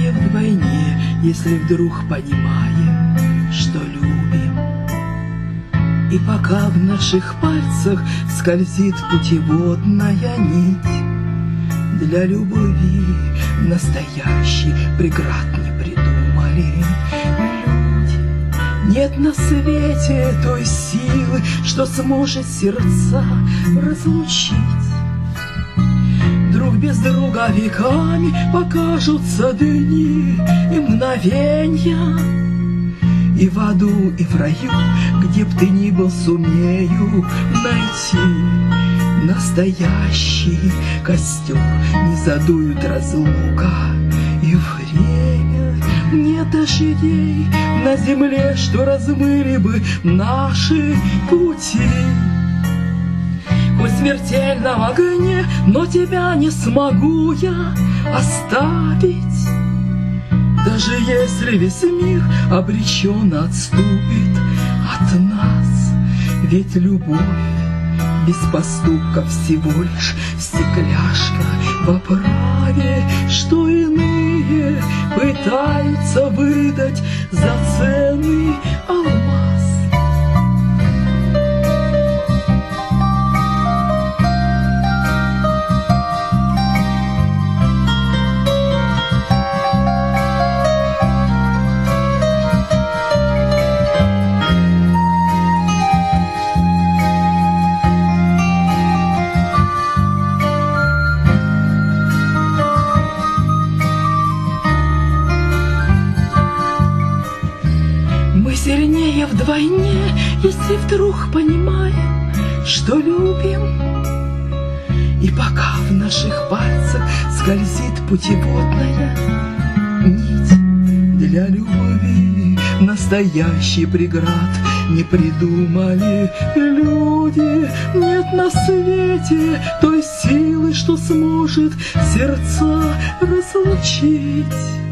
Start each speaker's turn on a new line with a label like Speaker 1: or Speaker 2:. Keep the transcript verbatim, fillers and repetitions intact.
Speaker 1: сильнее вдвойне, если вдруг понимаем, что любим. И пока в наших пальцах скользит путеводная нить, для любви настоящий преград не придумали люди. Нет на свете той силы, что сможет сердца разлучить. Друг без друга веками покажутся дни и мгновенья. И в аду, и в раю, где б ты ни был, сумею найти настоящий костер. Не задуют разлука и время. Нет дождей на земле, что размыли бы наши пути. Хоть в смертельном огне, но тебя не смогу я оставить. Даже если весь мир обреченно отступит от нас, ведь любовь без поступка всего лишь стекляшка в оправе, что иные пытаются выдать за ценный алмаз. Мы сильнее вдвойне, если вдруг понимаем, что любим. И пока в наших пальцах скользит путеводная нить, для любви настоящий преград не придумали люди. Нет на свете той силы, что сможет сердца разлучить.